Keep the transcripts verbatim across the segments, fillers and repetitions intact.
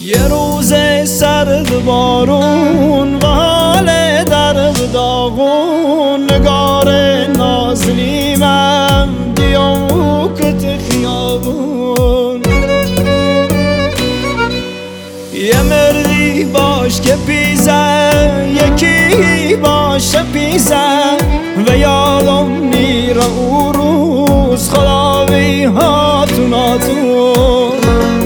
یه روز سرد بارون و حال درد داغون، نگار نازنینم دیوکت خیابون. یه مردی باش که پیزه، یکی باشه پیزه و یادم نیره او روز خداوی هاتون هاتون.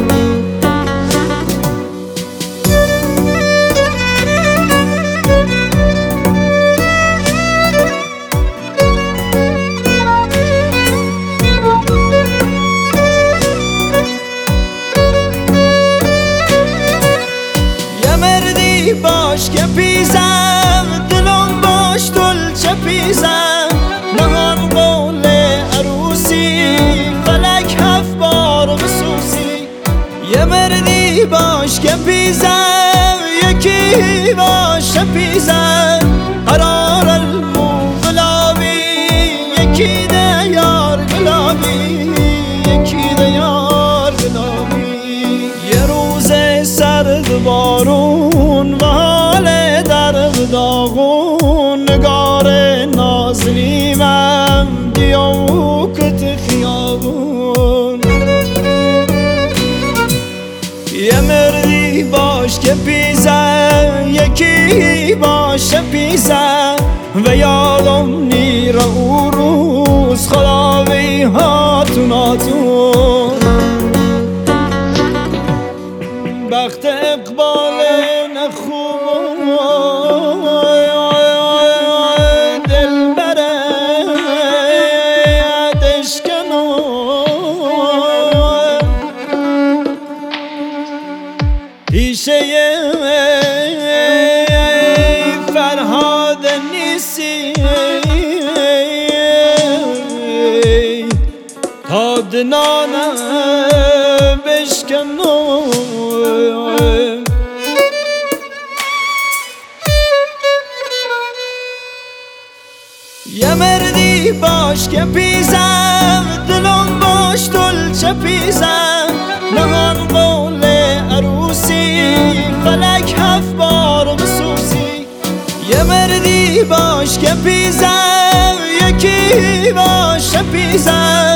باش که پیزم دلم باش دل چه پیزم، نهان قول عروسی فلک هفت بار بسوسی. یه مردی باش که پیزم، یکی باش پیزم قرار المو گلابی، یکی ده یار گلابی، یکی ده یار گلابی. یه روز سرد بارون و حال درد داغون، نگار نازنینم دیوکت خیابون. یه مردی باش که پیزه، یکی باشه پیزه و یادم نیره او روز خداوی هاتون هاتون. بخت اقبال نخوب دل بره دشکنو، پیشه فرهاد نیسی تا دنانه بشکنو. یه مردی باش که پیزم دلم باش دل چه پیزم، نهان قول عروسی فلک هفت بار بسوسی. یه مردی باش که پیزم، یکی باش پیزم